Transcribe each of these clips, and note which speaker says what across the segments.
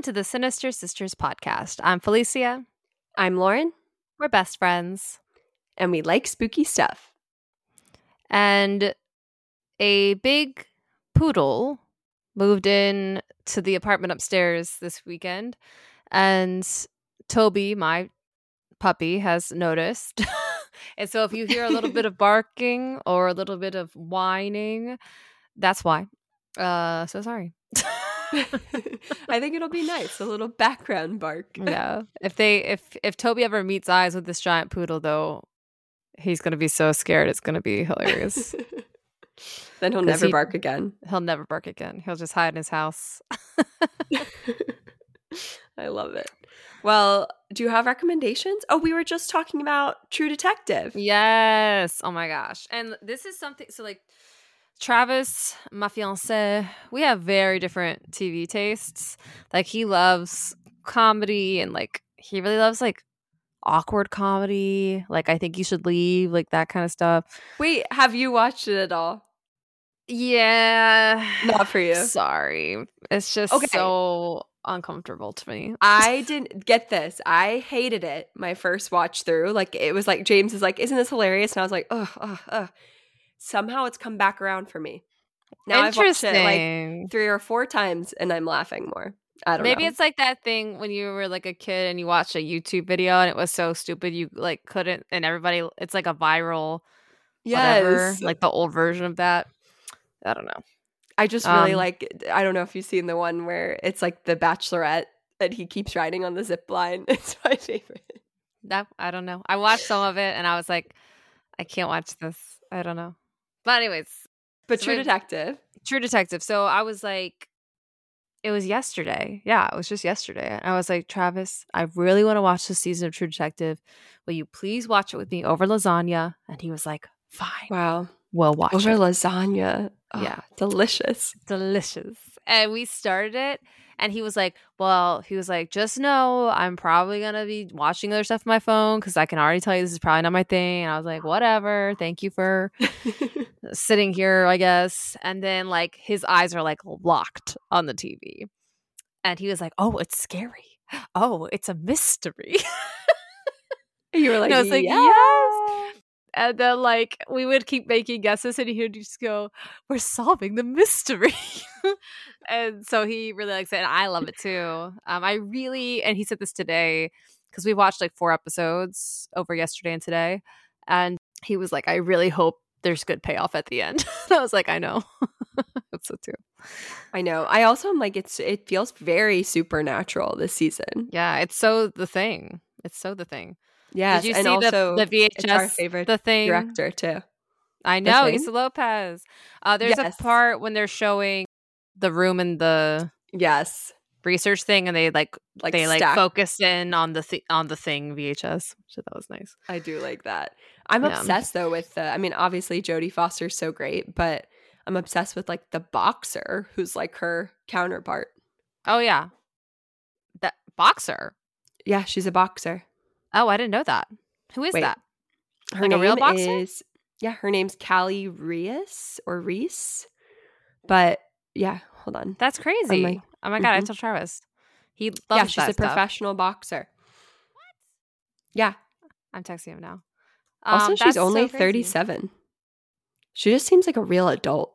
Speaker 1: Welcome to the Sinister Sisters podcast. I'm Felicia.
Speaker 2: I'm Lauren.
Speaker 1: We're best friends.
Speaker 2: And we like spooky stuff.
Speaker 1: And a big poodle moved in to the apartment upstairs this weekend. And Toby, my puppy, has noticed. And so if you hear a little bit of barking or a little bit of whining, that's why. So sorry.
Speaker 2: I think it'll be nice. A little background bark.
Speaker 1: Yeah. If Toby ever meets eyes with this giant poodle, though, he's gonna be so scared. It's gonna be hilarious.
Speaker 2: Then he'll never bark again.
Speaker 1: He'll never bark again. He'll just hide in his house.
Speaker 2: I love it. Well, do you have recommendations? Oh, we were just talking about True Detective.
Speaker 1: Yes. Oh my gosh. And this is something. So like, Travis, my fiance, we have very different TV tastes. Like, he loves comedy and like he really loves like awkward comedy. Like, I Think You Should Leave, like that kind of stuff.
Speaker 2: Wait, have you watched it at all?
Speaker 1: Yeah.
Speaker 2: Not for you.
Speaker 1: Sorry. It's just so uncomfortable to me.
Speaker 2: I didn't get this. I hated it my first watch through. Like, it was like James is like, isn't this hilarious? And I was like, ugh. Somehow it's come back around for me. Now I've watched it like 3 or 4 times and I'm laughing more. I don't know.
Speaker 1: Maybe it's like that thing when you were like a kid and you watched a YouTube video and it was so stupid you like couldn't, and everybody, it's like a viral whatever, like the old version of that. I don't know.
Speaker 2: I just really like, I don't know if you've seen the one where it's like the Bachelorette that he keeps riding on the zip line. It's my favorite.
Speaker 1: That I don't know. I watched some of it and I was like, I can't watch this. I don't know. But anyways.
Speaker 2: But so True Detective.
Speaker 1: So I was like, it was yesterday. Yeah, it was just yesterday. And I was like, Travis, I really want to watch this season of True Detective. Will you please watch it with me over lasagna? And he was like, fine.
Speaker 2: Wow.
Speaker 1: We'll watch
Speaker 2: over
Speaker 1: it.
Speaker 2: Lasagna. Oh, yeah. Delicious.
Speaker 1: And we started it. And he was like, just know I'm probably going to be watching other stuff on my phone because I can already tell you this is probably not my thing. And I was like, whatever. Thank you for sitting here, I guess. And then like his eyes are like locked on the TV. And he was like, oh, it's scary. Oh, it's a mystery.
Speaker 2: You were like,
Speaker 1: and I was like, yes. And then, like, we would keep making guesses, and he would just go, we're solving the mystery. And so he really likes it, and I love it, too. And he said this today, because we watched, like, 4 episodes over yesterday and today, and he was like, I really hope there's good payoff at the end. And I was like, I know. That's so, too.
Speaker 2: I know. I also am like, it feels very supernatural this season.
Speaker 1: Yeah, it's so the thing.
Speaker 2: Yes,
Speaker 1: did you
Speaker 2: and
Speaker 1: see
Speaker 2: also
Speaker 1: the VHS,
Speaker 2: it's our favorite director too.
Speaker 1: I know, Issa Lopez. There's a part when they're showing the room in the research thing, and they focus in on the thing VHS. So that was nice.
Speaker 2: I do like that. I'm obsessed though with obviously Jodie Foster's so great, but I'm obsessed with like the boxer who's like her counterpart.
Speaker 1: Oh yeah, that boxer.
Speaker 2: Yeah, she's a boxer.
Speaker 1: Oh, I didn't know that. Who is that? Her name a real boxer?
Speaker 2: Her name's Callie Reese. But yeah, hold on.
Speaker 1: That's crazy. Oh my God, I told Travis. He loves
Speaker 2: she's a professional boxer.
Speaker 1: What?
Speaker 2: Yeah.
Speaker 1: I'm texting him now.
Speaker 2: Also, she's only 37. She just seems like a real adult.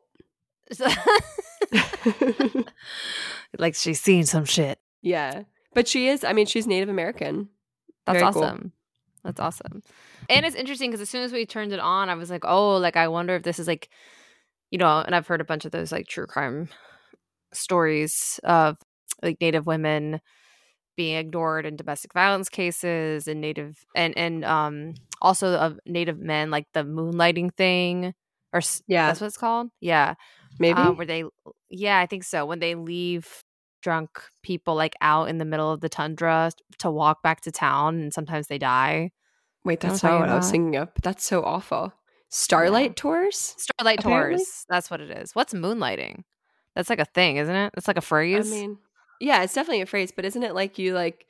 Speaker 1: Like she's seen some shit.
Speaker 2: Yeah. But she is, she's Native American.
Speaker 1: That's awesome. Cool. That's awesome. And it's interesting because as soon as we turned it on, I was like, oh, like I wonder if this is like, and I've heard a bunch of those like true crime stories of like Native women being ignored in domestic violence cases and Native and also of Native men, like the moonlighting thing, or that's what it's called. Yeah,
Speaker 2: maybe
Speaker 1: where they, I think so. When they leave drunk people like out in the middle of the tundra to walk back to town, and sometimes they die.
Speaker 2: Wait, that's not what I was thinking of. But that's so awful. Starlight tours?
Speaker 1: Starlight tours. That's what it is. What's moonlighting? That's like a thing, isn't it? It's like a phrase.
Speaker 2: Yeah, it's definitely a phrase, but isn't it like you like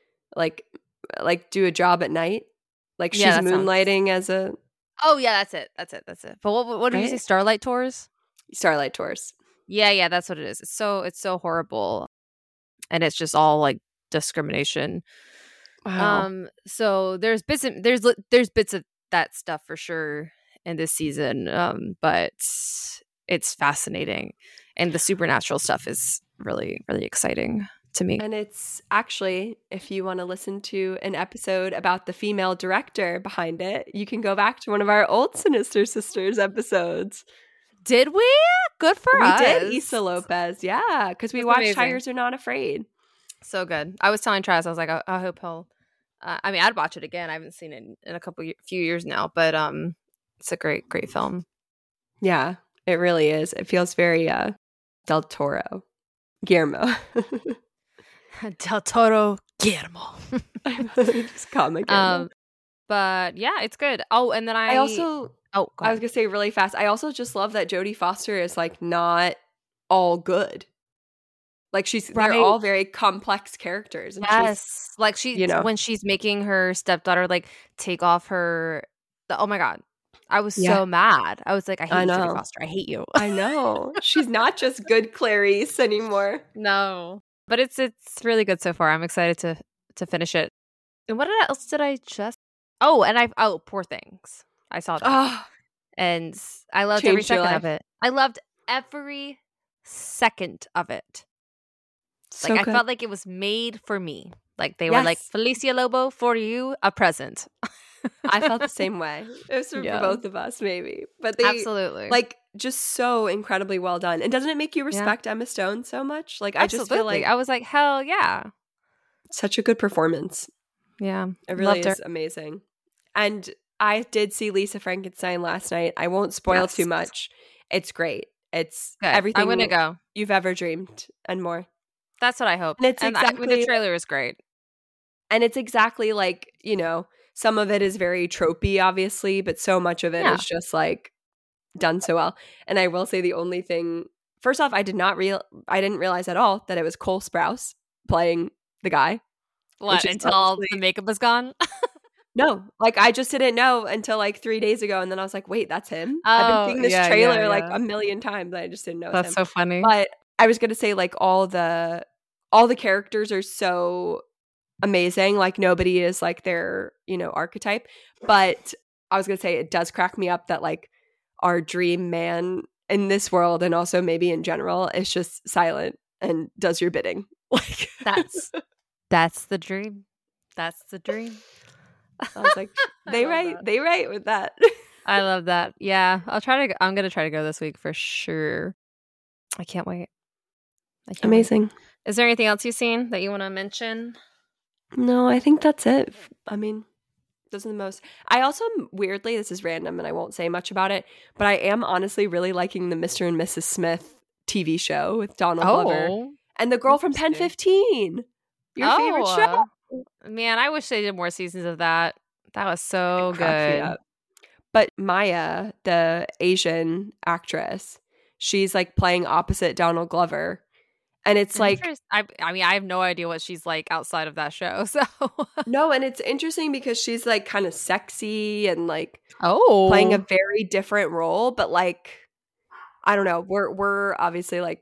Speaker 2: do a job at night? Like she's moonlighting as a.
Speaker 1: Oh yeah, that's it. But what did you say? Starlight tours.
Speaker 2: Starlight tours.
Speaker 1: Yeah, that's what it is. It's so horrible. and it's just all like discrimination.
Speaker 2: Wow.
Speaker 1: So there's bits of that stuff for sure in this season, but it's fascinating, and the supernatural stuff is really, really exciting to me.
Speaker 2: And it's actually, if you want to listen to an episode about the female director behind it, you can go back to one of our old Sinister Sisters episodes.
Speaker 1: Did we? Good for us.
Speaker 2: We did Issa Lopez, yeah, because we watched Tigers Are Not Afraid.
Speaker 1: So good. I was telling Travis, I was like, I hope he'll. I mean, I'd watch it again. I haven't seen it in a few years now, but it's a great film.
Speaker 2: Yeah, it really is. It feels very Del Toro, Guillermo.
Speaker 1: Del Toro, Guillermo.
Speaker 2: Just call me Guillermo.
Speaker 1: But yeah, it's good. Oh, and then I
Speaker 2: also. Oh, I was gonna say really fast. I also just love that Jodie Foster is like not all good. Like they're all very complex characters. And
Speaker 1: yes, like when she's making her stepdaughter like take off her. Oh my god, I was so mad. I was like, I hate Jodie Foster. I hate you.
Speaker 2: I know. She's not just good Clarice anymore.
Speaker 1: No, but it's really good so far. I'm excited to finish it. And what else did I just? Oh, and Poor Things. I saw that, and I loved every second of it. I loved every second of it.
Speaker 2: So
Speaker 1: like, I felt like it was made for me. Like they were like, Felicia Lobo, for you, a present.
Speaker 2: I felt the same way. It was for both of us, maybe. But they
Speaker 1: absolutely
Speaker 2: like just so incredibly well done. And doesn't it make you respect Emma Stone so much? Like absolutely. I just feel like
Speaker 1: I was like, hell yeah,
Speaker 2: such a good performance.
Speaker 1: Yeah,
Speaker 2: it really is amazing. And I did see Lisa Frankenstein last night. I won't spoil too much. It's great. It's everything
Speaker 1: I'm gonna go.
Speaker 2: You've ever dreamed and more.
Speaker 1: That's what I hope.
Speaker 2: And it's exactly
Speaker 1: the trailer is great.
Speaker 2: And it's exactly like, some of it is very tropey, obviously, but so much of it is just like done so well. And I will say the only thing, first off, I didn't realize at all that it was Cole Sprouse playing the guy.
Speaker 1: What, until all the makeup was gone?
Speaker 2: No, like I just didn't know until like 3 days ago, and then I was like, "Wait, that's him." I've been seeing this trailer like a million times, and I just didn't know.
Speaker 1: That's so funny.
Speaker 2: But I was gonna say, like all the characters are so amazing. Like nobody is like their archetype. But I was gonna say it does crack me up that like our dream man in this world, and also maybe in general, is just silent and does your bidding. Like
Speaker 1: that's the dream. That's the dream.
Speaker 2: I was like, they write with that.
Speaker 1: I love that. Yeah, I'm gonna try to go this week for sure. I can't wait.
Speaker 2: Amazing.
Speaker 1: Wait. Is there anything else you've seen that you want to mention?
Speaker 2: No, I think that's it. I mean, those are the most. I also, weirdly, this is random and I won't say much about it, but I am honestly really liking the Mr. and Mrs. Smith TV show with Donald Glover and the girl from Pen 15. Your favorite show.
Speaker 1: Man, I wish they did more seasons of that. That was so good.
Speaker 2: But Maya, the Asian actress, she's like playing opposite Donald Glover. And it's like,
Speaker 1: I mean, I have no idea what she's like outside of that show. So
Speaker 2: no, and it's interesting because she's like kind of sexy and like playing a very different role. But like, I don't know. We're obviously like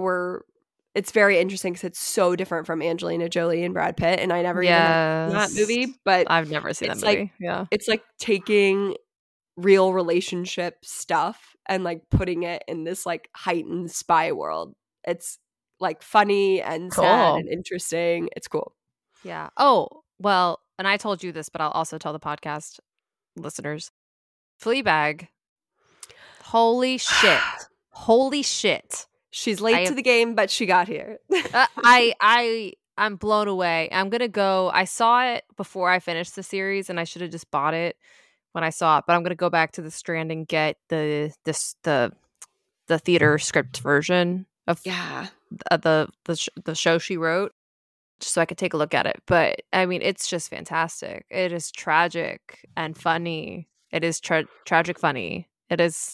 Speaker 2: it's very interesting because it's so different from Angelina Jolie and Brad Pitt, and I never even seen that movie. But
Speaker 1: I've never seen that movie.
Speaker 2: It's like taking real relationship stuff and like putting it in this like heightened spy world. It's like funny and sad and interesting. It's cool.
Speaker 1: Yeah. Oh, well, and I told you this, but I'll also tell the podcast listeners. Fleabag. Holy shit. Holy shit.
Speaker 2: She's late to the game, but she got here.
Speaker 1: I'm blown away. I'm gonna go. I saw it before I finished the series, and I should have just bought it when I saw it. But I'm gonna go back to the Strand and get the theater script version of the show she wrote, just so I could take a look at it. But I mean, it's just fantastic. It is tragic and funny. It is tragic funny. It is.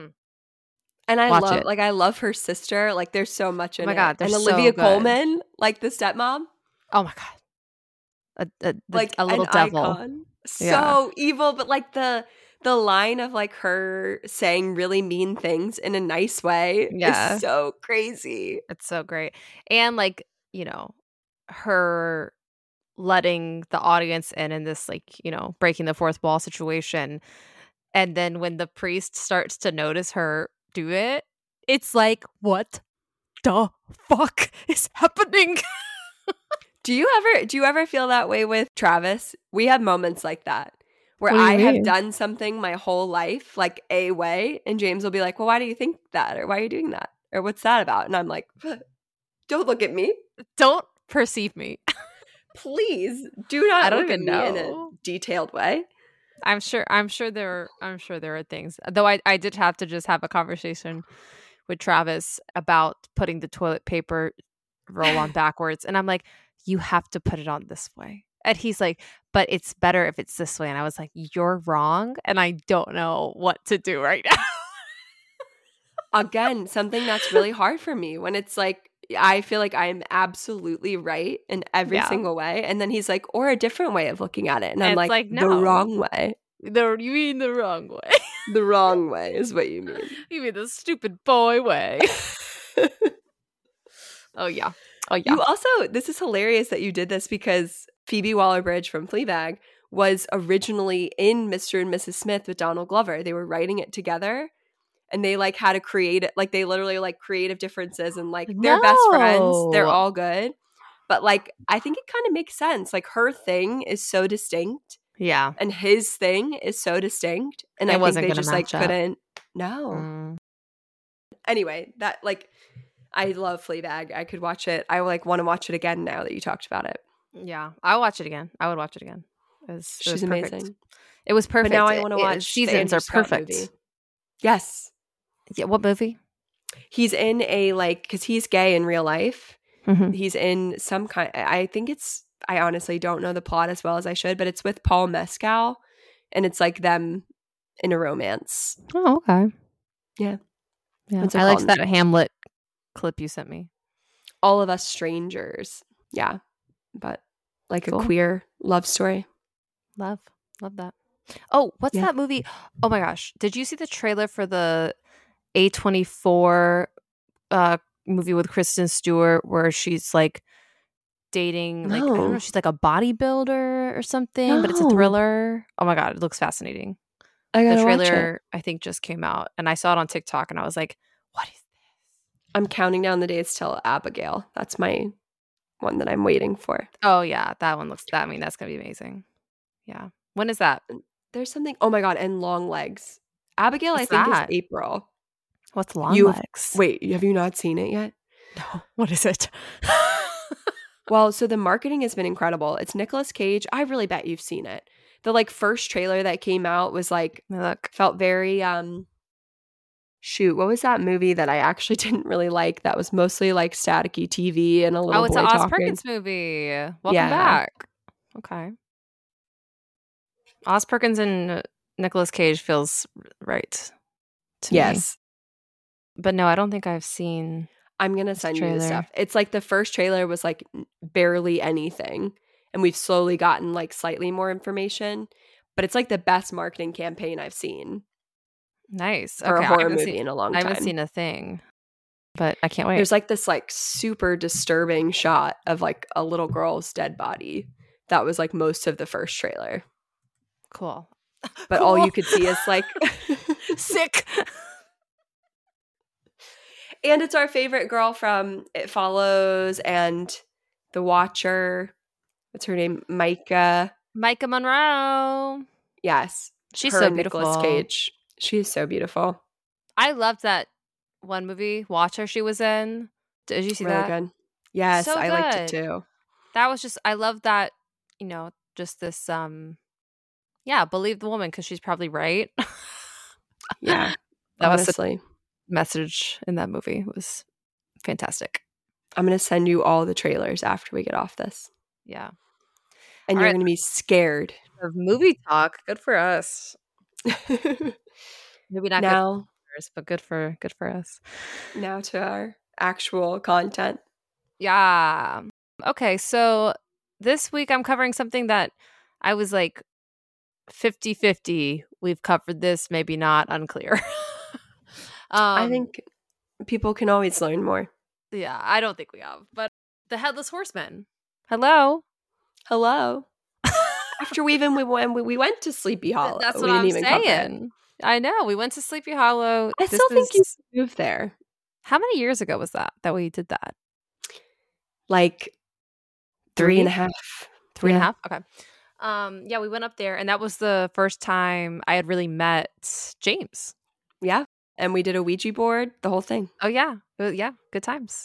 Speaker 2: And I love her sister. Like, there's so much in it. Oh my God, and Olivia
Speaker 1: so
Speaker 2: Colman, like the stepmom.
Speaker 1: Oh my God, like a little devil,
Speaker 2: icon. So evil. But like the line of like her saying really mean things in a nice way is so crazy.
Speaker 1: It's so great, and like you know, her letting the audience in this, like, you know, breaking the fourth wall situation. And then when the priest starts to notice her do it, it's like, what the fuck is happening?
Speaker 2: Do you ever feel that way with Travis? We have moments like that where
Speaker 1: What do you
Speaker 2: I have
Speaker 1: mean?
Speaker 2: done something my whole life like a way, and James will be like, well, why do you think that? Or why are you doing that? Or what's that about? And I'm like, don't look at me.
Speaker 1: Don't perceive me.
Speaker 2: Please do not
Speaker 1: I don't
Speaker 2: look at
Speaker 1: even
Speaker 2: me in a
Speaker 1: know.
Speaker 2: detailed way.
Speaker 1: I'm sure there are things. Though I did have to just have a conversation with Travis about putting the toilet paper roll on backwards, and I'm like, you have to put it on this way. And he's like, but it's better if it's this way. And I was like, you're wrong, and I don't know what to do right now.
Speaker 2: Again, something that's really hard for me when it's like I feel like I'm absolutely right in every single way. And then he's like, or a different way of looking at it. And I'm like,
Speaker 1: no.
Speaker 2: The wrong way.
Speaker 1: You mean the wrong way.
Speaker 2: The wrong way is what you mean.
Speaker 1: You mean the stupid boy way. Oh, yeah.
Speaker 2: You also, this is hilarious that you did this because Phoebe Waller-Bridge from Fleabag was originally in Mr. and Mrs. Smith with Donald Glover. They were writing it together. And they like had to create it, like they literally like creative differences and like they're best friends. They're all good. But like I think it kind of makes sense. Like her thing is so distinct.
Speaker 1: Yeah.
Speaker 2: And his thing is so distinct. And I think they just like couldn't. No. Anyway, that like I love Fleabag. I could watch it. I like want to watch it again now that you talked about it.
Speaker 1: Yeah. I'll watch it again. I would watch it again.
Speaker 2: She's amazing.
Speaker 1: It was perfect.
Speaker 2: But now I want to watch
Speaker 1: seasons are perfect.
Speaker 2: Movie. Yes.
Speaker 1: Yeah, what movie?
Speaker 2: He's in a like because he's gay in real life.
Speaker 1: Mm-hmm.
Speaker 2: He's in some kind. I think it's. I honestly don't know the plot as well as I should, but it's with Paul Mescal, and it's like them in a romance.
Speaker 1: Oh, okay.
Speaker 2: Yeah.
Speaker 1: I liked that Hamlet clip you sent me.
Speaker 2: All of Us Strangers. Yeah, but like a queer love story.
Speaker 1: Love that. Oh, what's that movie? Oh my gosh, did you see the trailer for the A24 movie with Kristen Stewart where she's like dating like I don't know, she's like a bodybuilder or something, but it's a thriller. Oh my god, it looks fascinating. The trailer I think just came out and I saw it on TikTok and I was like, what is this?
Speaker 2: I'm counting down the days till Abigail. That's my one that I'm waiting for.
Speaker 1: Oh yeah, that one looks that's gonna be amazing. Yeah. When is that?
Speaker 2: There's something. Oh my god, and Long Legs. Abigail, I think, is April.
Speaker 1: What's Long Legs?
Speaker 2: Wait, have you not seen it yet?
Speaker 1: No. What is it?
Speaker 2: Well, so the marketing has been incredible. It's Nicolas Cage. I really bet you've seen it. The like first trailer that came out was like felt very shoot, what was that movie that I actually didn't really like that was mostly like staticky TV and a little boy talking? Oh, it's an Oz
Speaker 1: Perkins movie. Welcome back. Okay. Oz Perkins and Nicolas Cage feels right to me. But no, I don't think I've seen.
Speaker 2: I'm going to send you the stuff. It's like the first trailer was like barely anything. And we've slowly gotten like slightly more information. But it's like the best marketing campaign I've seen.
Speaker 1: Nice.
Speaker 2: For a horror movie in a long time.
Speaker 1: I haven't seen a thing. But I can't wait.
Speaker 2: There's like this like super disturbing shot of like a little girl's dead body. That was like most of the first trailer.
Speaker 1: Cool.
Speaker 2: But all you could see is like
Speaker 1: sick.
Speaker 2: And it's our favorite girl from It Follows and The Watcher. What's her name? Maika
Speaker 1: Monroe.
Speaker 2: Yes.
Speaker 1: She's so beautiful.
Speaker 2: Nicolas Cage. She is so beautiful.
Speaker 1: I loved that one movie, Watcher, she was in. Did you see that?
Speaker 2: Really good. Yes,
Speaker 1: so
Speaker 2: I liked it too.
Speaker 1: That was just, I love that, you know, just this, believe the woman because she's probably right.
Speaker 2: Yeah.
Speaker 1: That honestly. Was the message in that movie. It was fantastic.
Speaker 2: I'm going to send you all the trailers after we get off this.
Speaker 1: Yeah.
Speaker 2: And you're going to be scared.
Speaker 1: Of movie talk. Good for us. Maybe not
Speaker 2: now,
Speaker 1: good for us, but good for us.
Speaker 2: Now to our actual content.
Speaker 1: Yeah. Okay, so this week I'm covering something that I was like 50-50. We've covered this, maybe not, unclear.
Speaker 2: I think people can always learn more.
Speaker 1: Yeah, I don't think we have. But The Headless Horseman. Hello.
Speaker 2: After we went to Sleepy Hollow.
Speaker 1: That's what I'm saying. I know. We went to Sleepy Hollow.
Speaker 2: I still think you moved there.
Speaker 1: How many years ago was that we did that?
Speaker 2: Like 3.5.
Speaker 1: 3.5? Okay. Yeah, we went up there, and that was the first time I had really met James.
Speaker 2: Yeah. And we did a Ouija board, the whole thing.
Speaker 1: Oh, yeah. Yeah. Good times.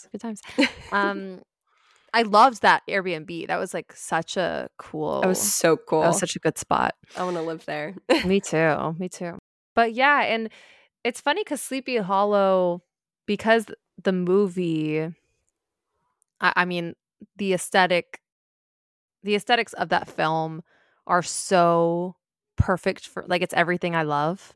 Speaker 1: I loved that Airbnb. That was like such a cool.
Speaker 2: That was so cool.
Speaker 1: That was such a good spot.
Speaker 2: I want to live there.
Speaker 1: Me too. But yeah, and it's funny because Sleepy Hollow, because the movie, I mean, the aesthetics of that film are so perfect for, like, it's everything I love.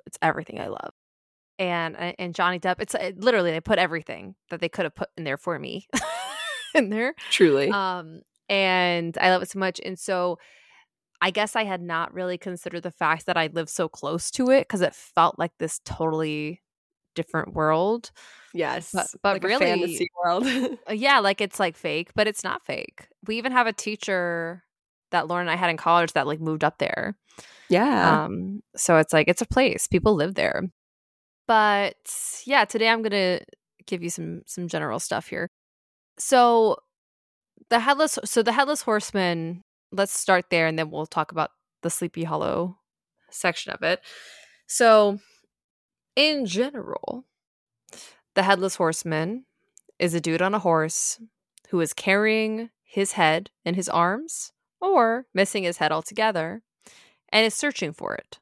Speaker 1: And Johnny Depp, it's literally, they put everything that they could have put in there for me in there.
Speaker 2: Truly.
Speaker 1: And I love it so much. And so I guess I had not really considered the fact that I lived so close to it, because it felt like this totally different world.
Speaker 2: Yes.
Speaker 1: But
Speaker 2: like
Speaker 1: really,
Speaker 2: a fantasy world.
Speaker 1: Yeah, like it's like fake, but it's not fake. We even have a teacher that Lauren and I had in college that like moved up there.
Speaker 2: Yeah.
Speaker 1: So it's like, it's a place. People live there. But yeah, today I'm going to give you some general stuff here. So the Headless Horseman, let's start there, and then we'll talk about the Sleepy Hollow section of it. So in general, the Headless Horseman is a dude on a horse who is carrying his head in his arms or missing his head altogether and is searching for it.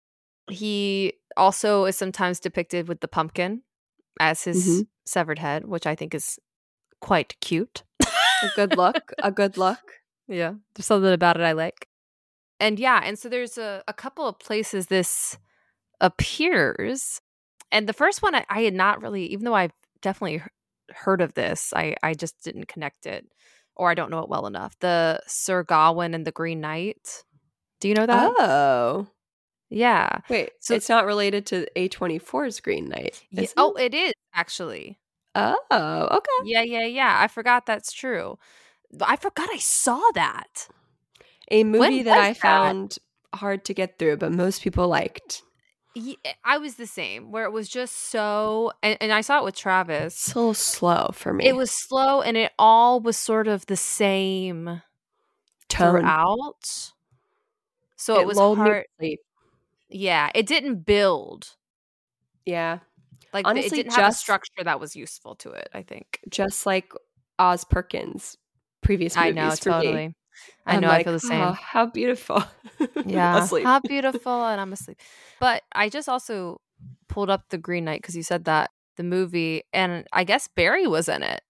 Speaker 1: He also is sometimes depicted with the pumpkin as his severed head, which I think is quite cute.
Speaker 2: A good look.
Speaker 1: Yeah, there's something about it I like. And yeah, and so there's a couple of places this appears. And the first one I had not really, even though I've definitely heard of this, I just didn't connect it, or I don't know it well enough. The Sir Gawain and the Green Knight. Do you know that?
Speaker 2: Oh.
Speaker 1: Yeah.
Speaker 2: Wait, so it's not related to A24's Green Knight.
Speaker 1: Yeah. Oh, it is actually.
Speaker 2: Oh, okay.
Speaker 1: Yeah. I forgot that's true. I forgot I saw that.
Speaker 2: A movie that I found hard to get through, but most people liked.
Speaker 1: Yeah, I was the same, where it was just so, and I saw it with Travis.
Speaker 2: It's a little slow for me.
Speaker 1: It was slow, and it all was sort of the same
Speaker 2: tone
Speaker 1: throughout. So it was hard. Yeah, it didn't build.
Speaker 2: Yeah.
Speaker 1: Like, honestly, it didn't have a structure that was useful to it, I think.
Speaker 2: Just like Oz Perkins' previous movies.
Speaker 1: I know, totally.
Speaker 2: Me.
Speaker 1: I know, I feel the same.
Speaker 2: Oh, how beautiful.
Speaker 1: Yeah, how beautiful, and I'm asleep. But I just also pulled up The Green Knight because you said that, the movie, and I guess Barry was in it.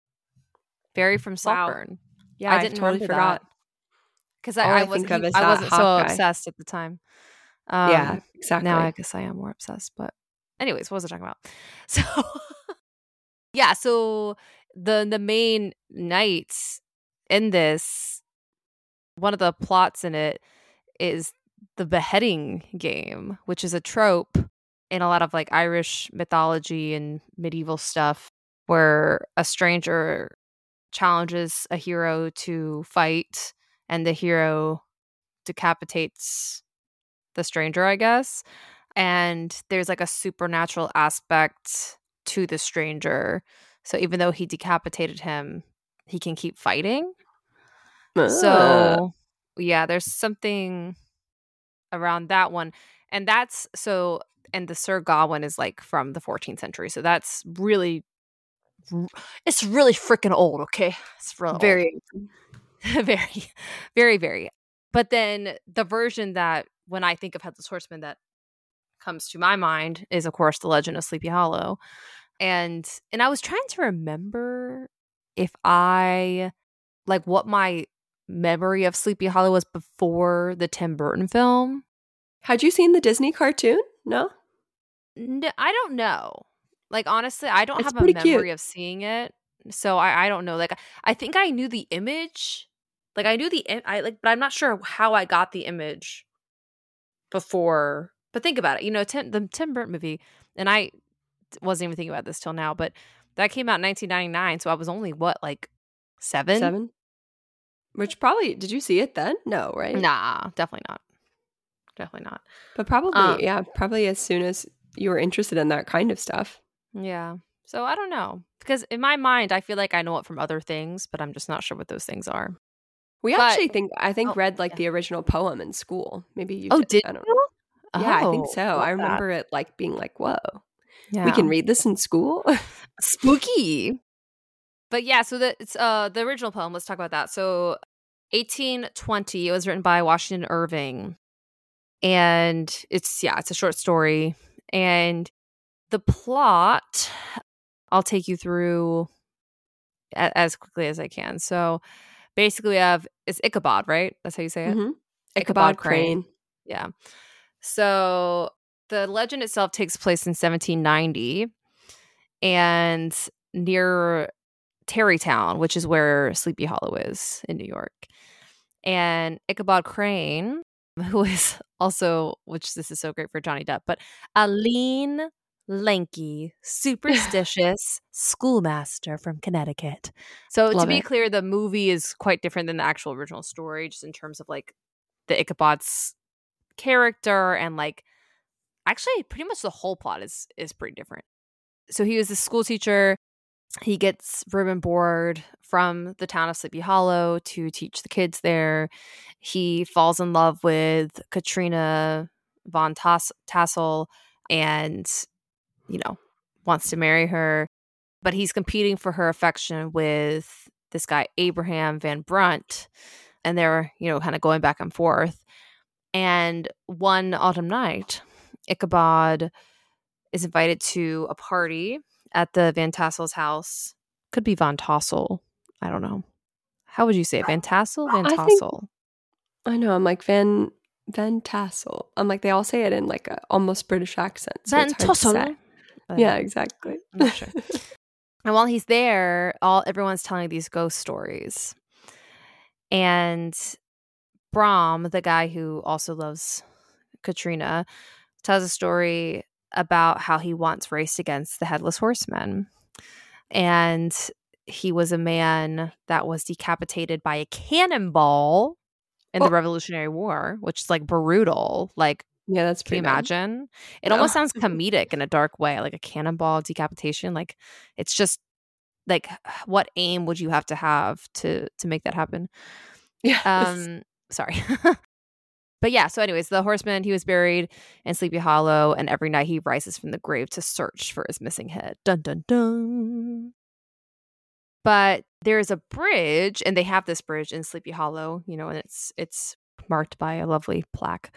Speaker 1: Barry from Saltburn. Wow.
Speaker 2: Yeah, I didn't totally forgot.
Speaker 1: Because I wasn't so obsessed at the time.
Speaker 2: Yeah, exactly.
Speaker 1: Now I guess I am more obsessed. But anyways, what was I talking about? So yeah, so the main knights in this, one of the plots in it is the beheading game, which is a trope in a lot of like Irish mythology and medieval stuff, where a stranger challenges a hero to fight, and the hero decapitates the stranger, I guess. And there's like a supernatural aspect to the stranger. So even though he decapitated him, he can keep fighting. So yeah, there's something around that one. And that's so, and the Sir Gawain is like from the 14th century. So that's really, it's really freaking old, okay? It's real
Speaker 2: very
Speaker 1: old. Very, very, very. But then the version that, when I think of Headless Horseman, that comes to my mind is, of course, The Legend of Sleepy Hollow. And I was trying to remember if I, like, what my memory of Sleepy Hollow was before the Tim Burton film.
Speaker 2: Had you seen the Disney cartoon? No,
Speaker 1: I don't know. Like, honestly, I don't have a memory of seeing it. So I don't know. Like, I think I knew the image. Like, I knew but I'm not sure how I got the image before. But think about it. You know, the Tim Burton movie, and I wasn't even thinking about this till now, but that came out in 1999. So I was only, what, like 7?
Speaker 2: 7? Which probably, did you see it then? No, right?
Speaker 1: Nah, definitely not.
Speaker 2: But probably as soon as you were interested in that kind of stuff.
Speaker 1: Yeah. So I don't know. Because in my mind, I feel like I know it from other things, but I'm just not sure what those things are.
Speaker 2: I think read like
Speaker 1: yeah.
Speaker 2: the original poem in school. Maybe you
Speaker 1: Oh,
Speaker 2: did.
Speaker 1: did
Speaker 2: I don't know.
Speaker 1: you?
Speaker 2: Yeah, I think
Speaker 1: Oh,
Speaker 2: so.
Speaker 1: love
Speaker 2: I
Speaker 1: that.
Speaker 2: remember it like being like, whoa, we
Speaker 1: Yeah.
Speaker 2: can read this in school?
Speaker 1: Spooky. But yeah, so it's the original poem. Let's talk about that. So 1820, it was written by Washington Irving. And it's a short story. And the plot, I'll take you through as quickly as I can. So basically it's Ichabod, right? That's how you say it?
Speaker 2: Mm-hmm.
Speaker 1: Ichabod Crane. Yeah. So the legend itself takes place in 1790 and near Tarrytown, which is where Sleepy Hollow is in New York. And Ichabod Crane, who is also, which this is so great for Johnny Depp, but a lean, lanky, superstitious schoolmaster from Connecticut. So to be clear, the movie is quite different than the actual original story, just in terms of like the Ichabod's character and like actually pretty much the whole plot is pretty different. So he was a school teacher. He gets room and board from the town of Sleepy Hollow to teach the kids there. He falls in love with Katrina von Tassel and, wants to marry her. But he's competing for her affection with this guy, Abraham Van Brunt. And they're, kind of going back and forth. And one autumn night, Ichabod is invited to a party at the Van Tassel's house. Could be Von Tassel. I don't know. How would you say it? Van Tassel? Van Tassel?
Speaker 2: I know. I'm like Van Tassel. I'm like, they all say it in like a almost British accent. So
Speaker 1: Van Tassel.
Speaker 2: Yeah, exactly.
Speaker 1: I'm not sure. And while he's there, everyone's telling these ghost stories. And Brom, the guy who also loves Katrina, tells a story about how he once raced against the Headless Horseman. And he was a man that was decapitated by a cannonball in the Revolutionary War, which is like brutal. Like,
Speaker 2: yeah, that's pretty
Speaker 1: can you imagine? It almost sounds comedic in a dark way, like a cannonball decapitation. Like, it's just like, what aim would you have to make that happen?
Speaker 2: Yeah.
Speaker 1: Sorry. But yeah, so anyways, the horseman, he was buried in Sleepy Hollow, and every night he rises from the grave to search for his missing head. Dun, dun, dun. But there's a bridge, and they have this bridge in Sleepy Hollow, and it's marked by a lovely plaque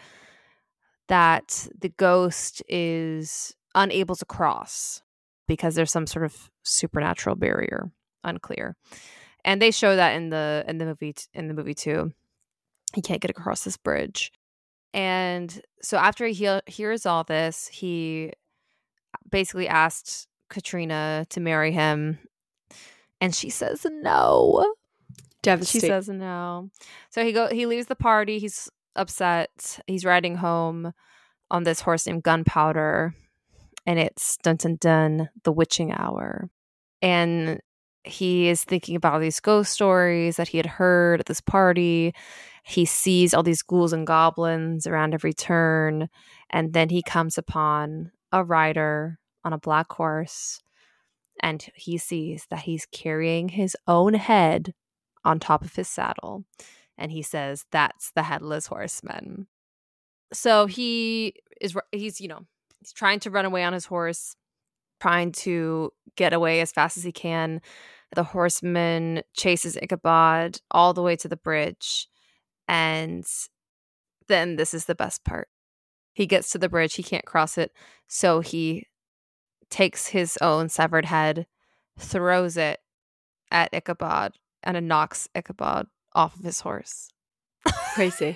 Speaker 1: that the ghost is unable to cross because there's some sort of supernatural barrier, unclear. And they show that in the movie too. He can't get across this bridge. And so after he hears all this, he basically asked Katrina to marry him. And she says no.
Speaker 2: Devastating.
Speaker 1: She says no. So he leaves the party. He's upset. He's riding home on this horse named Gunpowder. And it's dun dun dun, the witching hour. And he is thinking about all these ghost stories that he had heard at this party. He sees all these ghouls and goblins around every turn. And then he comes upon a rider on a black horse. And he sees that he's carrying his own head on top of his saddle. And he says, that's the Headless Horseman. So he's trying to run away on his horse, trying to get away as fast as he can. The horseman chases Ichabod all the way to the bridge. And then this is the best part. He gets to the bridge. He can't cross it. So he takes his own severed head, throws it at Ichabod, and it knocks Ichabod off of his horse.
Speaker 2: Crazy.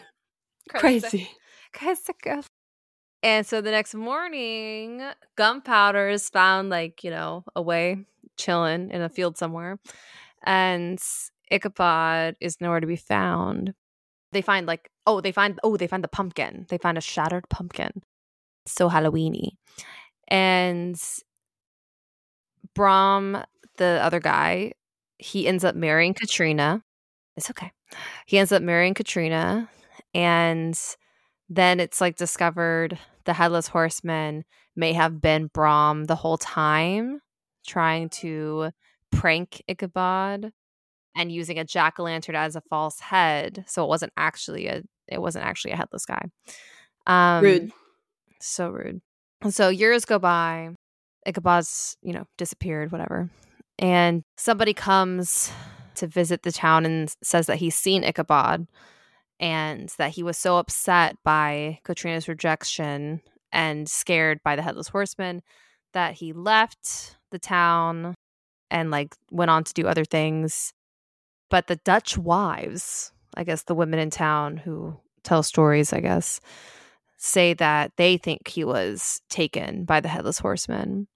Speaker 1: And so the next morning, Gunpowder is found away, chilling in a field somewhere. And Ichabod is nowhere to be found. They find the pumpkin. They find a shattered pumpkin. So Halloween-y. And Brom, the other guy, he ends up marrying Katrina. It's okay. He ends up marrying Katrina, and then it's like discovered the Headless Horseman may have been Brahm the whole time, trying to prank Ichabod and using a jack-o'-lantern as a false head. So it wasn't actually a headless guy.
Speaker 2: Rude.
Speaker 1: So rude. So years go by. Ichabod's, disappeared, whatever. And somebody comes to visit the town and says that he's seen Ichabod and that he was so upset by Katrina's rejection and scared by the Headless Horseman that he left the town and went on to do other things. But the Dutch wives, I guess the women in town who tell stories, I guess, say that they think he was taken by the Headless Horseman.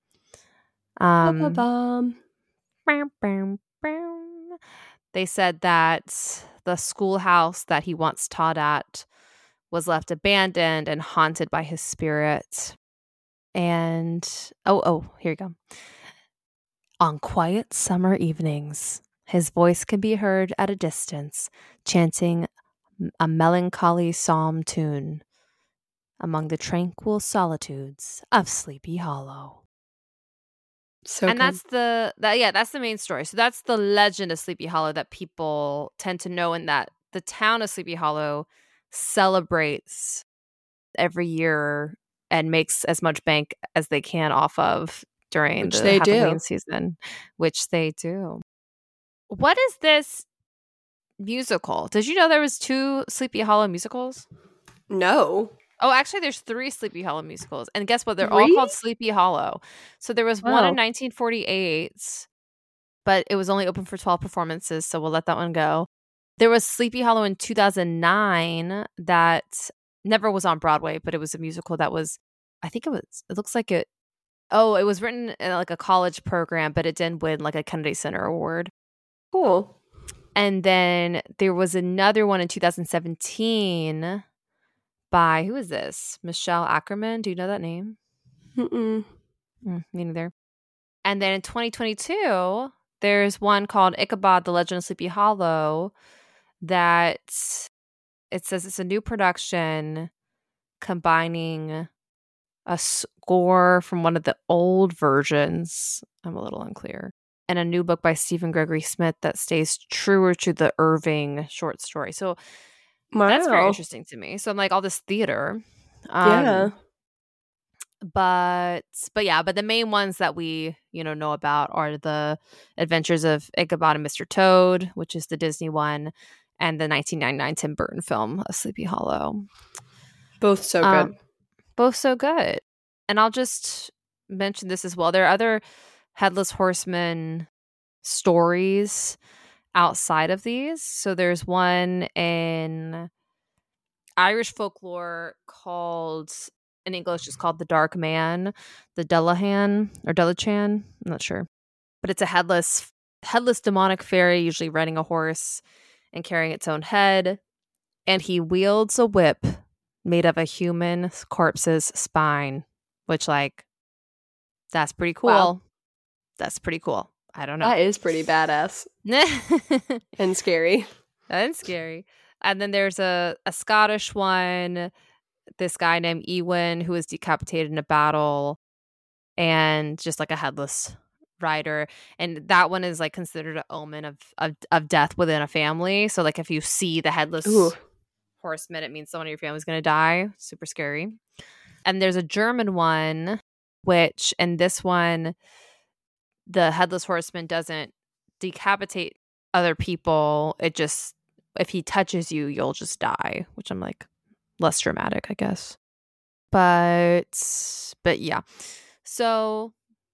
Speaker 1: They said that the schoolhouse that he once taught at was left abandoned and haunted by his spirit. And here you go. On quiet summer evenings, his voice can be heard at a distance, chanting a melancholy psalm tune among the tranquil solitudes of Sleepy Hollow. And that's the main story. So that's the legend of Sleepy Hollow that people tend to know, and that the town of Sleepy Hollow celebrates every year and makes as much bank as they can off of during the Halloween season, which they do. What is this musical? Did you know there was 2 Sleepy Hollow musicals?
Speaker 2: No.
Speaker 1: Oh, actually, there's 3 Sleepy Hollow musicals. And guess what? They're all called Sleepy Hollow. So there was one in 1948, but it was only open for 12 performances, so we'll let that one go. There was Sleepy Hollow in 2009 that never was on Broadway, but it was a musical that was, it was written in a college program, but it didn't win a Kennedy Center Award.
Speaker 2: Cool.
Speaker 1: And then there was another one in 2017 by, who is this? Michelle Ackerman. Do you know that name?
Speaker 2: Me
Speaker 1: neither. And then in 2022, there's one called Ichabod, The Legend of Sleepy Hollow that it says it's a new production combining a score from one of the old versions. I'm a little unclear. And a new book by Stephen Gregory Smith that stays truer to the Irving short story. So that's very interesting to me. So I'm all this theater.
Speaker 2: Yeah.
Speaker 1: But the main ones that we, know about are the Adventures of Ichabod and Mr. Toad, which is the Disney one, and the 1999 Tim Burton film, A Sleepy Hollow.
Speaker 2: Both so good.
Speaker 1: Both so good. And I'll just mention this as well. There are other Headless Horseman stories outside of these. So there's one in Irish folklore called, in English, it's called The Dark Man, the Dullahan or Dulachan. I'm not sure. But it's a headless demonic fairy, usually riding a horse and carrying its own head. And he wields a whip made of a human corpse's spine, which, that's pretty cool.
Speaker 2: Wow.
Speaker 1: That's pretty cool. I don't know.
Speaker 2: That is pretty badass. And scary.
Speaker 1: And scary. And then there's a Scottish one, this guy named Ewan who was decapitated in a battle, and just a headless rider. And that one is considered an omen of death within a family. So if you see the headless horseman, it means someone in your family is going to die. Super scary. And there's a German one, and this one, the headless horseman doesn't decapitate other people. It just, if he touches you, you'll just die, which I'm less dramatic, I guess. But yeah. So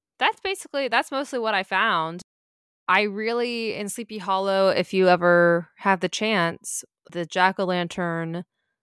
Speaker 1: that's mostly what I found. I really, in Sleepy Hollow, if you ever have the chance, the jack-o'-lantern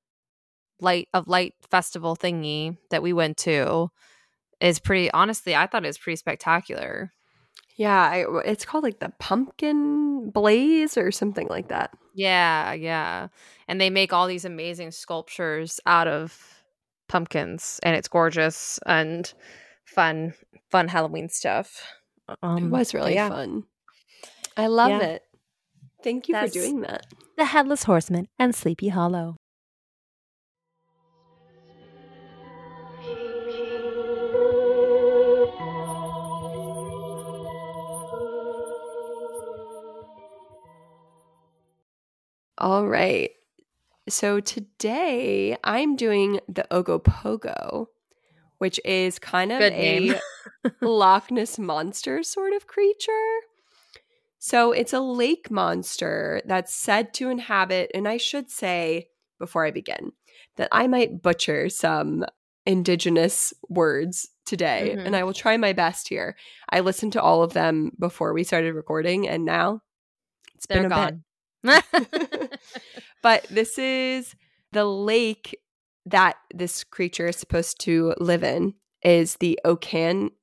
Speaker 1: light festival thingy that we went to is pretty, honestly, I thought it was pretty spectacular.
Speaker 2: Yeah, it's called the Pumpkin Blaze or something like that.
Speaker 1: Yeah. And they make all these amazing sculptures out of pumpkins, and it's gorgeous and fun Halloween stuff.
Speaker 2: It was really fun. I love it. Thank you for doing that.
Speaker 1: The Headless Horseman and Sleepy Hollow.
Speaker 2: All right. So today I'm doing the Ogopogo, which is kind of a Loch Ness Monster sort of creature. So it's a lake monster that's said to inhabit, and I should say before I begin that I might butcher some indigenous words today, and I will try my best here. I listened to all of them before we started recording, and now
Speaker 1: they're gone.
Speaker 2: But this is the lake that this creature is supposed to live in is the Okanagan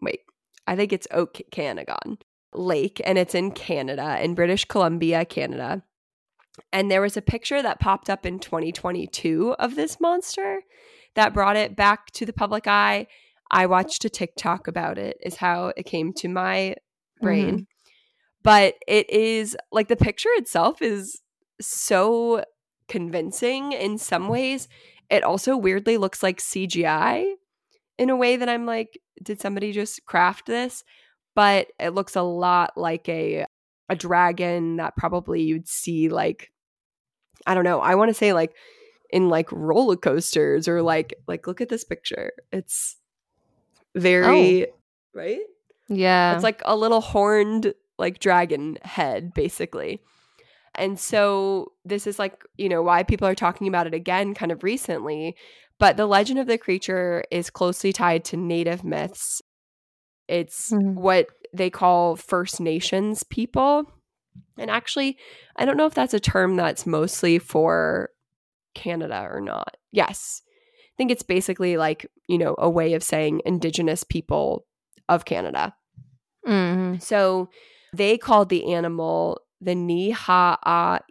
Speaker 2: Lake, and it's in Canada, in British Columbia, Canada. And there was a picture that popped up in 2022 of this monster that brought it back to the public eye. I watched a TikTok about it, is how it came to my brain. But it is like the picture itself is so convincing in some ways. It also weirdly looks like CGI in a way that I'm like, did somebody just craft this? But it looks a lot like a dragon that probably you'd see like, I don't know. I want to say like in like roller coasters or like look at this picture. It's very right?
Speaker 1: Yeah.
Speaker 2: It's like a little horned like dragon head basically. And so this is like, why people are talking about it again kind of recently. But the legend of the creature is closely tied to native myths. It's what they call First Nations people. And actually, I don't know if that's a term that's mostly for Canada or not. Yes. I think it's basically like, a way of saying Indigenous people of Canada. So they called the animal the Niha'itka,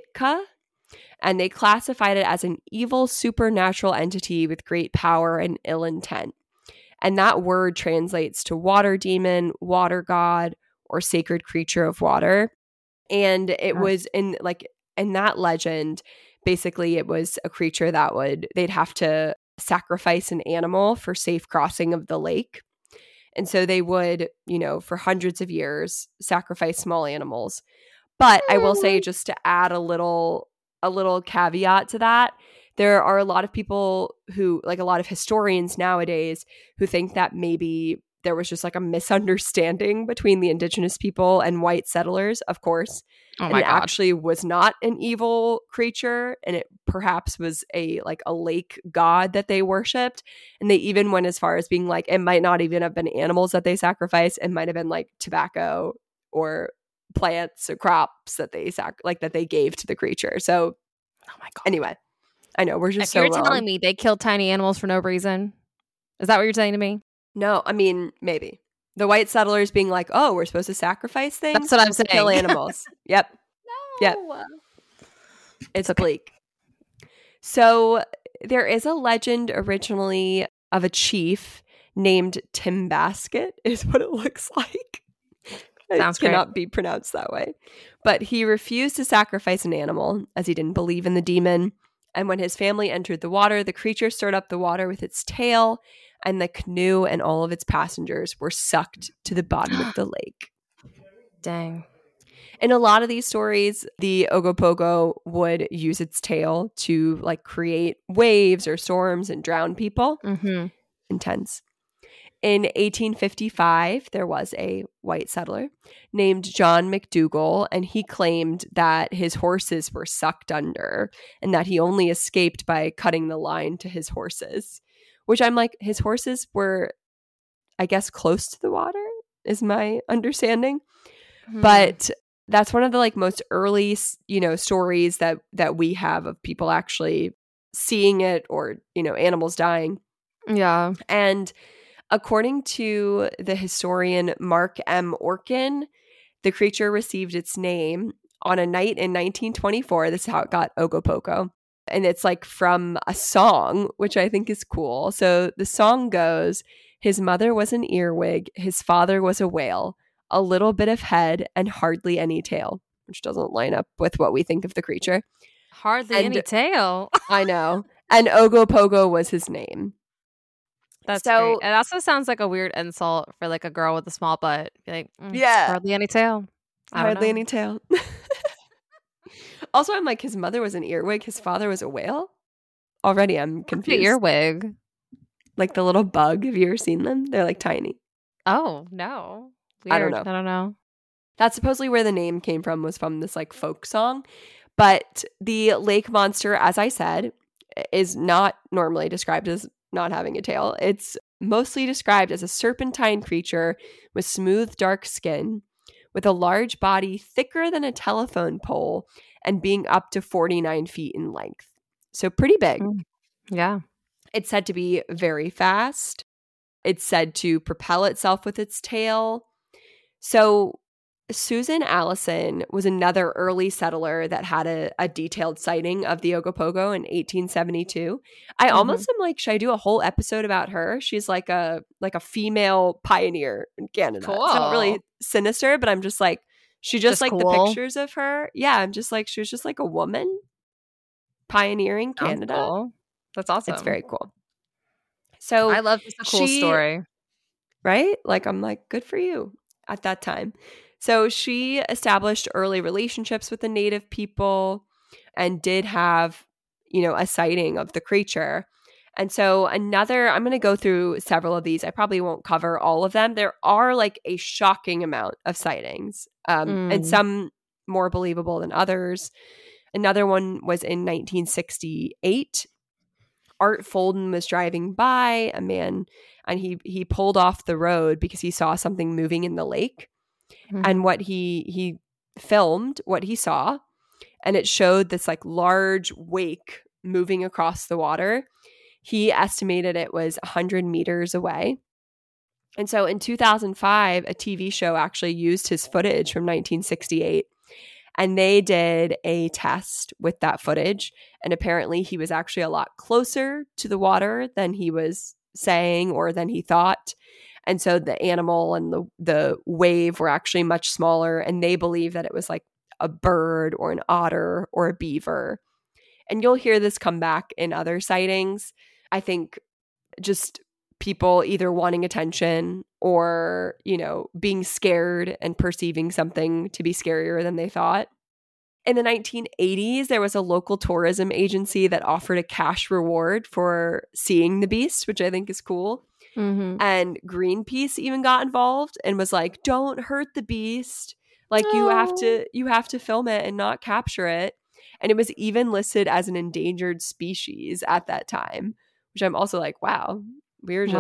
Speaker 2: and they classified it as an evil supernatural entity with great power and ill intent. And that word translates to water demon, water god, or sacred creature of water. And it was in that legend, basically it was a creature that they'd have to sacrifice an animal for safe crossing of the lake. And so they would, for hundreds of years, sacrifice small animals. But I will say, just to add a little caveat to that, there are a lot of people who, like a lot of historians nowadays, who think that maybe there was just like a misunderstanding between the Indigenous people and white settlers, of course.
Speaker 1: Oh my God.
Speaker 2: It actually was not an evil creature, and it perhaps was a lake god that they worshipped. And they even went as far as being like, it might not even have been animals that they sacrificed. It might have been like tobacco or plants or crops that they gave to the creature. So,
Speaker 1: oh my God.
Speaker 2: Anyway, I know we're just
Speaker 1: if
Speaker 2: so
Speaker 1: you're
Speaker 2: wrong.
Speaker 1: telling me they killed tiny animals for no reason, is that what you're saying to me?
Speaker 2: No, I mean, maybe. The white settlers being like, oh, we're supposed to sacrifice things?
Speaker 1: That's what I'm saying.
Speaker 2: Kill animals. Yep.
Speaker 1: No.
Speaker 2: Yep. It's okay. Bleak. So there is a legend originally of a chief named Tim Basket, is what it looks like. It cannot be pronounced that way. But he refused to sacrifice an animal as he didn't believe in the demon. And when his family entered the water, the creature stirred up the water with its tail, and the canoe and all of its passengers were sucked to the bottom of the lake.
Speaker 1: Dang.
Speaker 2: In a lot of these stories, the Ogopogo would use its tail to like create waves or storms and drown people. Intense. In 1855, there was a white settler named John McDougall, and he claimed that his horses were sucked under and that he only escaped by cutting the line to his horses, which I'm like, his horses were, I guess, close to the water is my understanding. But that's one of the like most early, stories that we have of people actually seeing it or, animals dying.
Speaker 1: Yeah.
Speaker 2: And according to the historian Mark M. Orkin, the creature received its name on a night in 1924. This is how it got Ogopogo. And it's like from a song, which I think is cool. So the song goes, his mother was an earwig, his father was a whale. a little bit of head, and hardly any tail, which doesn't line up with what we think of the creature.
Speaker 1: Hardly any tail.
Speaker 2: I know. And Ogopogo was his name.
Speaker 1: That's great. It also sounds like a weird insult for like a girl with a small butt. Be like, hardly any tail.
Speaker 2: Hardly any tail. Also, I'm like, his mother was an earwig. His father was a whale. Already, I'm confused.
Speaker 1: The earwig.
Speaker 2: Like the little bug. Have you ever seen them? They're like tiny.
Speaker 1: Oh, no. Weird.
Speaker 2: I don't know. That's supposedly where the name came from, was from this like folk song. But the lake monster, as I said, is not normally described as not having a tail. It's mostly described as a serpentine creature with smooth, dark skin, with a large body thicker than a telephone pole and being up to 49 feet in length. So pretty big.
Speaker 1: Yeah.
Speaker 2: It's said to be very fast. It's said to propel itself with its tail. So Susan Allison was another early settler that had a detailed sighting of the Ogopogo in 1872. I almost am like, should I do a whole episode about her? She's like a female pioneer in Canada.
Speaker 1: Cool.
Speaker 2: It's not really sinister, but I'm just like, she just like cool. The pictures of her. Yeah, I'm just like, she was just like a woman pioneering Canada.
Speaker 1: Cool. That's awesome.
Speaker 2: It's very cool. So
Speaker 1: I love this a cool story.
Speaker 2: Right? Like, I'm like, good for you at that time. So she established early relationships with the native people and did have, a sighting of the creature. And so I'm going to go through several of these. I probably won't cover all of them. There are like a shocking amount of sightings, and some more believable than others. Another one was in 1968. Art Folden was driving by, a man, and he pulled off the road because he saw something moving in the lake. And what he filmed what he saw, and it showed this like large wake moving across the water. He estimated it was 100 meters away. And so in 2005, a TV show actually used his footage from 1968, and they did a test with that footage. And apparently he was actually a lot closer to the water than he was saying or than he thought. And so the animal and the wave were actually much smaller, and they believe that it was like a bird or an otter or a beaver. And you'll hear this come back in other sightings. I think just people either wanting attention or, being scared and perceiving something to be scarier than they thought. In the 1980s, there was a local tourism agency that offered a cash reward for seeing the beast, which I think is cool. And Greenpeace even got involved and was like, don't hurt the beast. Like, you have to film it and not capture it. And it was even listed as an endangered species at that time, which I'm also like, wow, we were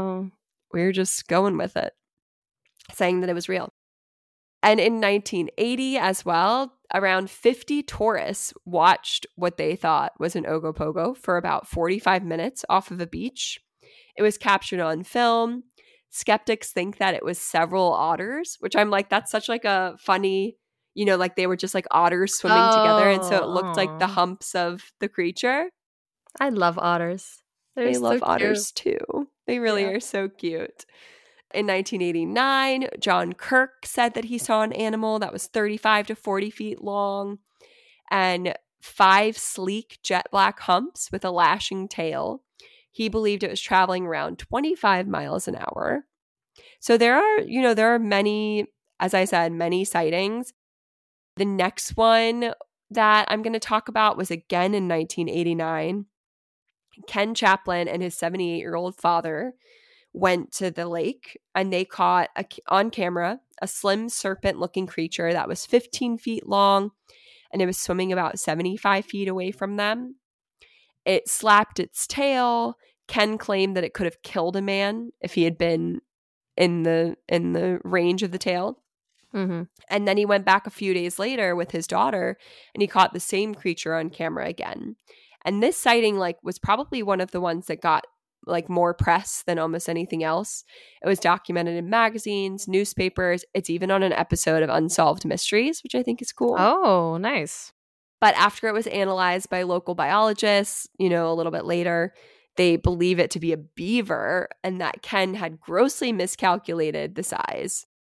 Speaker 2: just going with it, saying that it was real. And in 1980 as well, around 50 tourists watched what they thought was an Ogopogo for about 45 minutes off of a beach. It was captured on film. Skeptics think that it was several otters, which I'm like, that's such like a funny, like they were just like otters swimming together. And so it looked like the humps of the creature.
Speaker 1: I love otters.
Speaker 2: They love otters too. They really are so cute. In 1989, John Kirk said that he saw an animal that was 35 to 40 feet long and 5 sleek jet black humps with a lashing tail. He believed it was traveling around 25 miles an hour. So there are many, as I said, many sightings. The next one that I'm going to talk about was again in 1989. Ken Chaplin and his 78-year-old father went to the lake, and they caught on camera a slim serpent-looking creature that was 15 feet long, and it was swimming about 75 feet away from them. It slapped its tail. Ken claimed that it could have killed a man if he had been in the range of the tail. And then he went back a few days later with his daughter, and he caught the same creature on camera again. And this sighting was probably one of the ones that got more press than almost anything else. It was documented in magazines, newspapers. It's even on an episode of Unsolved Mysteries, which I think is cool.
Speaker 1: Oh, nice.
Speaker 2: But after it was analyzed by local biologists, a little bit later, they believe it to be a beaver and that Ken had grossly miscalculated the size.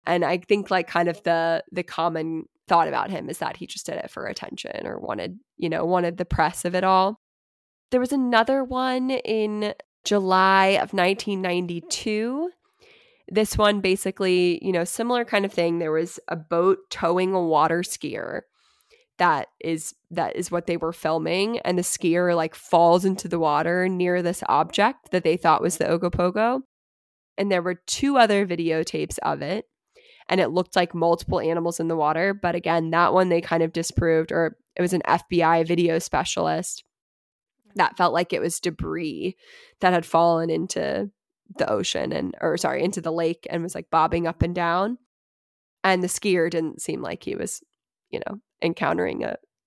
Speaker 2: And I think like kind of the common thought about him is that he just did it for attention or wanted the press of it all. There was another one in July of 1992. This one basically, similar kind of thing. There was a boat towing a water skier. That is what they were filming, and the skier like falls into the water near this object that they thought was the Ogopogo. And there were 2 other videotapes of it, and it looked like multiple animals in the water. But again, that one they kind of disproved, or it was an FBI video specialist that felt like it was debris that had fallen into the ocean into the lake and was like bobbing up and down. And the skier didn't seem like he was, encountering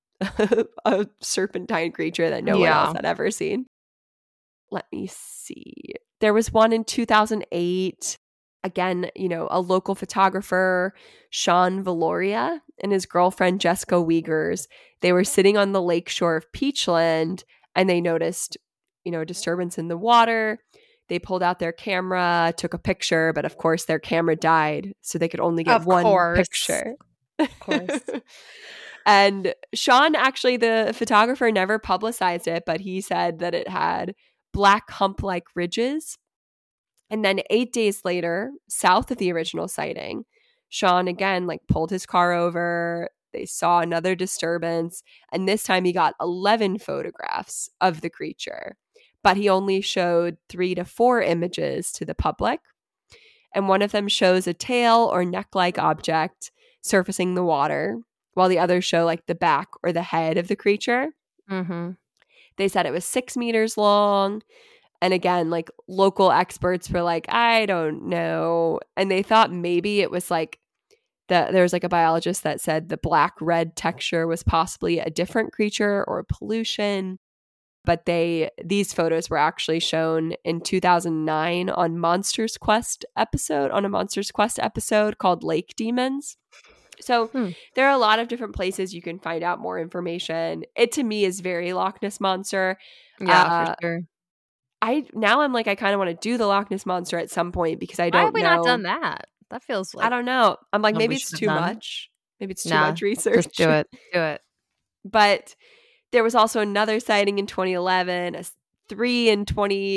Speaker 2: a serpentine creature that no one else had ever seen. Let me see. There was one in 2008. Again, a local photographer, Sean Valoria, and his girlfriend, Jessica Wiegers, they were sitting on the lakeshore of Peachland, and they noticed, a disturbance in the water. They pulled out their camera, took a picture, but of course their camera died, so they could only get one picture.
Speaker 1: Of course.
Speaker 2: And Sean, actually, the photographer, never publicized it, but he said that it had black hump-like ridges. And then 8 days later, south of the original sighting, Sean again pulled his car over. They saw another disturbance, and this time he got 11 photographs of the creature, but he only showed 3 to 4 images to the public. And one of them shows a tail or neck-like object surfacing the water, while the others show the back or the head of the creature.
Speaker 1: Mm-hmm.
Speaker 2: They said it was 6 meters long. And again, local experts were like, I don't know. And they thought maybe it was there was a biologist that said the black-red texture was possibly a different creature or pollution. But these photos were actually shown in 2009 on a Monsters Quest episode called Lake Demons. So there are a lot of different places you can find out more information. It, to me, is very Loch Ness Monster.
Speaker 1: Yeah, for sure.
Speaker 2: I kind of want to do the Loch Ness Monster at some point because I don't know.
Speaker 1: Why have we not done that? That feels
Speaker 2: I don't know. I'm maybe it's too much. Maybe it's too much research.
Speaker 1: Just do it.
Speaker 2: But there was also another sighting in 2011, 3 in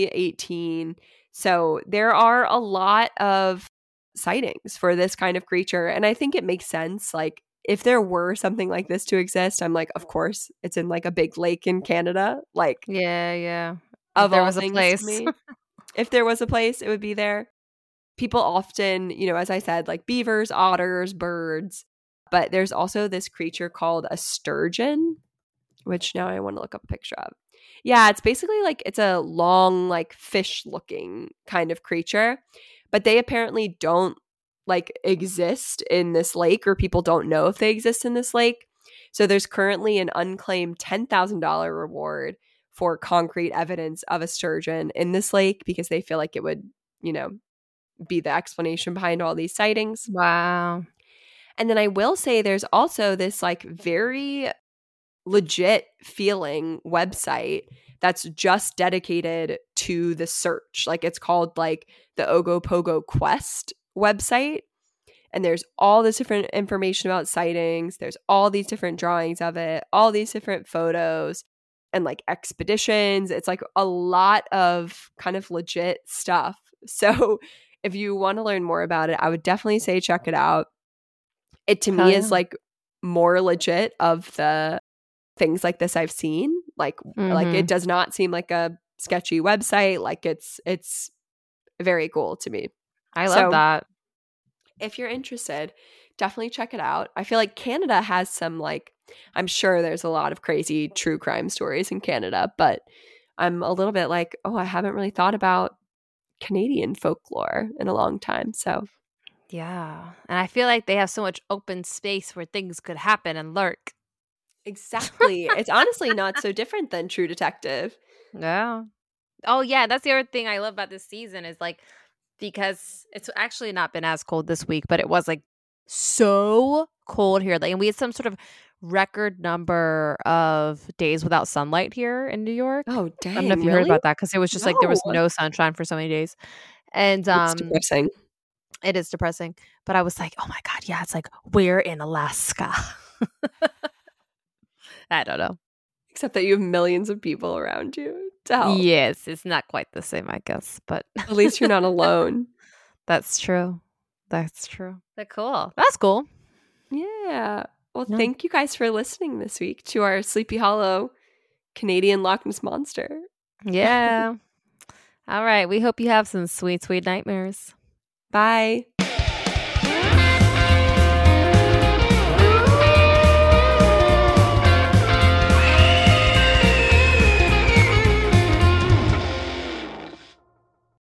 Speaker 2: 2018. So there are a lot of sightings for this kind of creature. And I think it makes sense. If there were something like this to exist, I'm of course, it's in a big lake in Canada.
Speaker 1: Yeah.
Speaker 2: If there was a place. If there was a place, it would be there. People often, as I said, beavers, otters, birds. But there's also this creature called a sturgeon, which now I want to look up a picture of. Yeah, it's basically it's a long, fish-looking kind of creature. But they apparently don't exist in this lake, or people don't know if they exist in this lake. So there's currently an unclaimed $10,000 reward for concrete evidence of a sturgeon in this lake because they feel like it would, be the explanation behind all these sightings.
Speaker 1: Wow.
Speaker 2: And then I will say there's also this very legit feeling website that's just dedicated to the search. It's called the Ogopogo Quest website. And there's all this different information about sightings. There's all these different drawings of it, all these different photos and expeditions. It's a lot of kind of legit stuff. So if you want to learn more about it, I would definitely say check it out. It to me is more legit of the things like this I've seen. It does not seem like a sketchy website. It's very cool to me.
Speaker 1: I love that.
Speaker 2: If you're interested, definitely check it out. I feel like Canada has some I'm sure there's a lot of crazy true crime stories in Canada, but I'm a little bit I haven't really thought about Canadian folklore in a long time. So
Speaker 1: yeah. And I feel like they have so much open space where things could happen and lurk.
Speaker 2: Exactly. It's honestly not so different than True Detective.
Speaker 1: Yeah. Oh, yeah. That's the other thing I love about this season is because it's actually not been as cold this week, but it was so cold here. And we had some sort of record number of days without sunlight here in New York.
Speaker 2: Oh, dang.
Speaker 1: I don't know if you heard about that because it was just there was no sunshine for so many days. And
Speaker 2: it's depressing.
Speaker 1: It is depressing. But I was like, oh my God, yeah, it's like we're in Alaska. I don't know.
Speaker 2: Except that you have millions of people around you to help.
Speaker 1: Yes, it's not quite the same, I guess. But
Speaker 2: at least you're not alone.
Speaker 1: That's true. That's true. But cool. That's cool.
Speaker 2: Yeah. Well, thank you guys for listening this week to our Sleepy Hollow Canadian Loch Ness Monster.
Speaker 1: Yeah. All right. We hope you have some sweet, sweet nightmares.
Speaker 2: Bye.